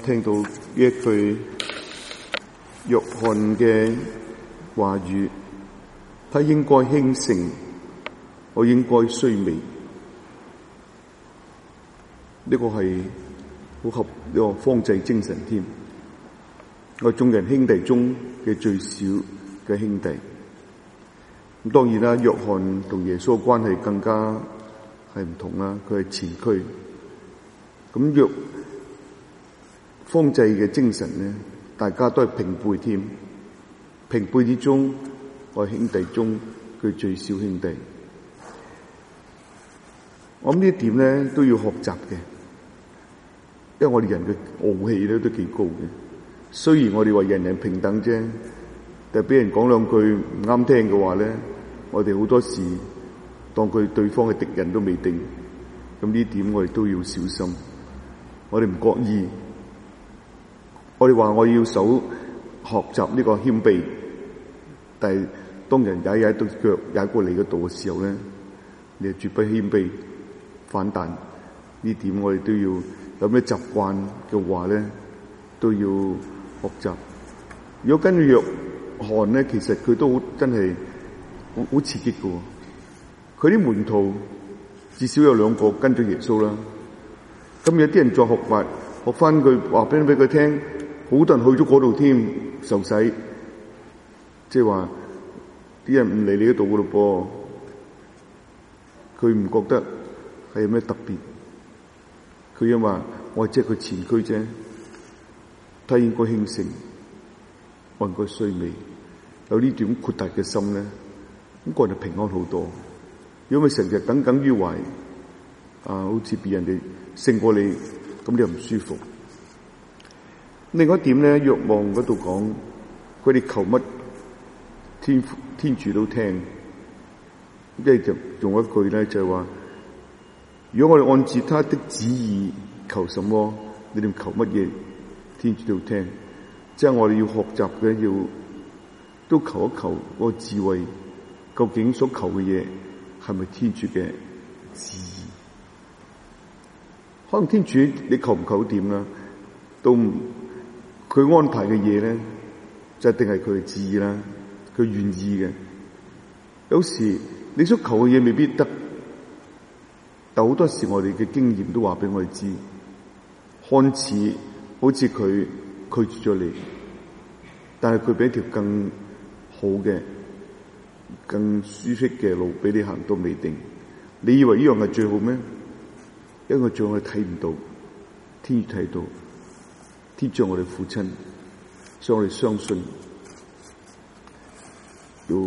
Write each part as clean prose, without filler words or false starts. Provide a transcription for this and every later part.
聽到呢一句約翰嘅話語，他應該興盛，我應該衰微。呢個係好合呢個方濟精神添。我眾人兄弟中嘅最小嘅兄弟。咁當然啦，約翰同耶穌嘅關係更加係唔同啦，佢係前驅。咁方濟嘅精神咧，大家都係平輩添。平輩之中，我係兄弟中佢最小兄弟。我諗呢一點咧都要學習嘅，因為我哋人嘅傲氣咧都幾高嘅。雖然我哋話人人平等啫，但係俾人講兩句唔啱聽嘅話咧，我哋好多時當佢對方嘅敵人都未定。咁呢點我哋都要小心。我哋唔覺意，我哋話我要學習呢個謙卑，但係當人踩到腳踩過嚟嗰度嘅時候咧，你係絕不謙卑反彈。呢點我哋都要有咩習慣嘅話咧，都要學習。如果跟住約翰咧，其實佢都真係好刺激嘅。佢啲門徒至少有2個跟咗耶穌啦。咁有啲人再學翻佢話俾佢聽，好多人去咗嗰度添受洗，即係話啲人唔嚟你嗰度嘅咯噃。佢唔覺得係有咩特別，佢因為話我即係佢前驅啫，他應該興盛，我應該衰微。有呢種豁達嘅心咧，咁個人就平安好多。如果佢成日耿耿於懷，好似別人哋勝過你，咁你又唔舒服。另外一點咧，若望嗰度講，佢哋求乜天主都聽，即係就用一句咧，就係話，如果我哋按照他的旨意求什麼，你哋求乜嘢，天主都聽。即係我哋要學習嘅，要都求一求嗰個智慧，究竟所求嘅嘢係咪天主嘅旨意？可能天主你求唔求點啦，都佢安排嘅嘢咧，就一定係佢嘅旨意啦，佢願意嘅。有時你所求嘅嘢未必得，但好多時我哋嘅經驗都話俾我哋知，看似好似佢拒絕咗你，但係佢俾一條更好嘅、更舒適嘅路俾你行都未定。你以為呢樣係最好咩？因為最後我哋睇唔到，天主睇到，天主係我哋父親，所以我哋相信，要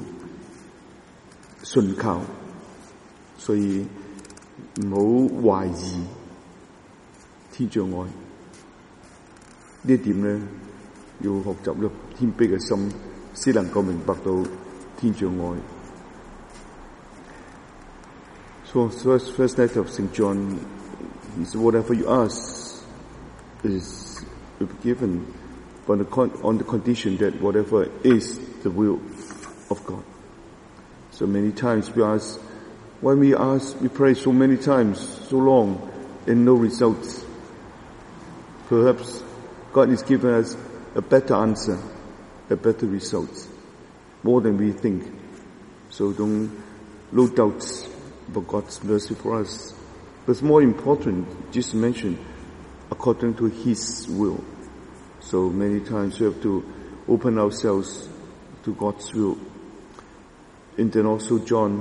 信靠，所以唔好懷疑天主愛。呢一點咧，要學習呢謙卑嘅心，先能夠明白到天主愛。So first letter of St. John is whatever you ask is given on the condition that whatever is the will of God. So many times when we pray so many times, so long, and no results. Perhaps God is giving us a better answer, a better result, more than we think. So no doubts about God's mercy for us. But it's more important, just mention, according to His will. So many times we have to open ourselves to God's will. And then also John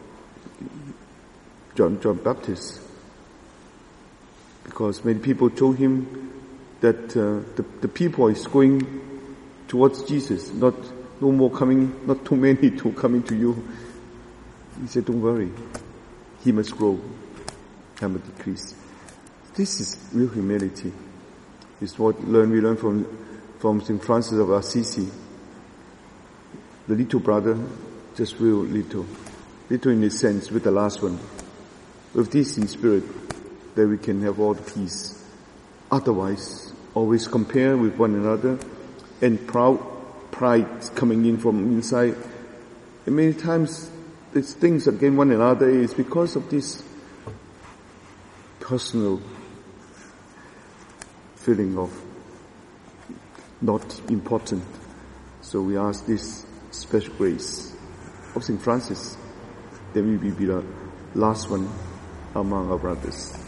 Baptist, because many people told him that the people is going towards Jesus, no more coming, not too many to coming to you. He said, don't worry. He must grow, I must decrease. This is real humility. It's what we learn from St. Francis of Assisi. The little brother, just real little in a sense with the last one. With this in spirit, that we can have all the peace. Otherwise, always compare with one another, and pride coming in from inside. And many times, these things against one another is because of this personal feeling of not important. So we ask this special grace of St. Francis that we be the last one among our brothers.